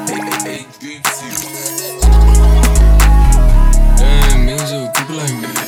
Damn, niggas so keep it like that.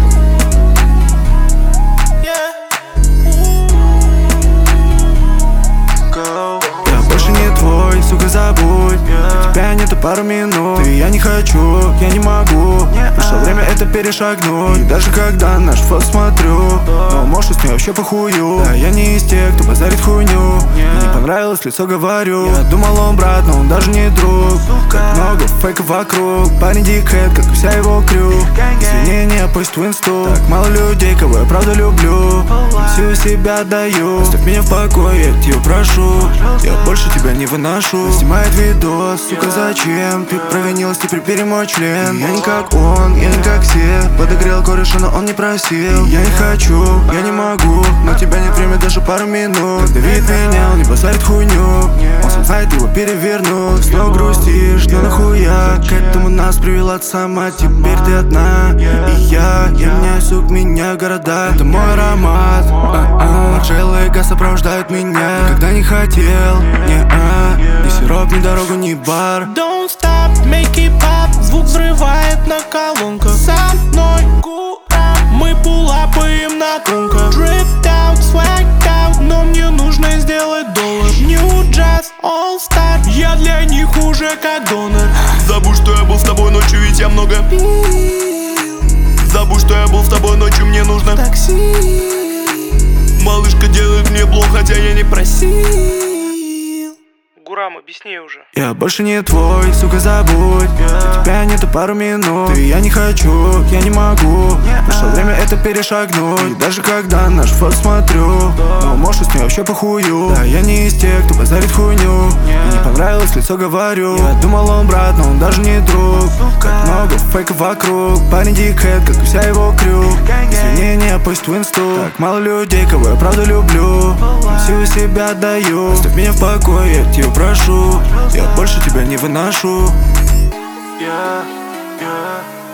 Я больше не твой, сука, забудь. У тебя нету пару минут. Ты я не хочу, я не могу. Пришло время это перешагнуть. И даже когда наш фото смотрю, но может с ней вообще похую. Да, я не из тех, кто базарит хуйню. Мне не понравилось лицо, говорю. Я думал, он брат, но он даже не друг. Как много фейков вокруг. Парень дикхэт, как и вся его крю. Извинения, пусть в инсту. Так мало людей, кого я правда люблю. Всю себя отдаю. Оставь меня в покое, я тебя прошу. Я больше тебя не выношу. Снимает видос, сука, зачем? Ты провинилась, теперь бери мой член. Я не как он, я не как все. Подогрел кореша, но он не просил. Я не хочу, я не могу. Но тебя нет время даже пару минут. Когда видит меня, он не базарит хуйню. Он сам знает, его перевернут. Снова грустишь, но нахуя? К этому нас привела сама. Теперь ты одна, и я меняю, сук, меня города. Это мой аромат. Маржелла и газ сопровождают меня. Никогда не хотел, ни сироп, ни дорогу, ни бар. Don't stop, make it pop. Звук взрывает на колонках. Со мной кура, мы пулапаем на тонко. Dripped out, swagged out, но мне нужно сделать доллар. New Jazz, All Star, я для них уже как донор. Забудь, что я был с тобой ночью, ведь я много пил. Забудь, что я был с тобой ночью, мне нужно такси. Малышка делает мне блог, хотя я не просил. Гурам, объясни уже. Я больше не твой, сука, забудь. У тебя нету пару минут. Ты я не хочу, я не могу. Пришло время это перешагнуть. И даже когда наш фото смотрю, но может с ней вообще похую. Да, я не из тех, кто базарит хуйню. Мне не понравилось лицо, говорю. Я думал, он брат, но он даже не друг. Как много фейков вокруг. Парень дикхэт, как и вся его крю. Извинения, пусть в инсту. Так мало людей, кого я правда люблю. Всю себя отдаю. Оставь меня в покое, я тебя прошу. Я больше тебя не выношу. Yeah.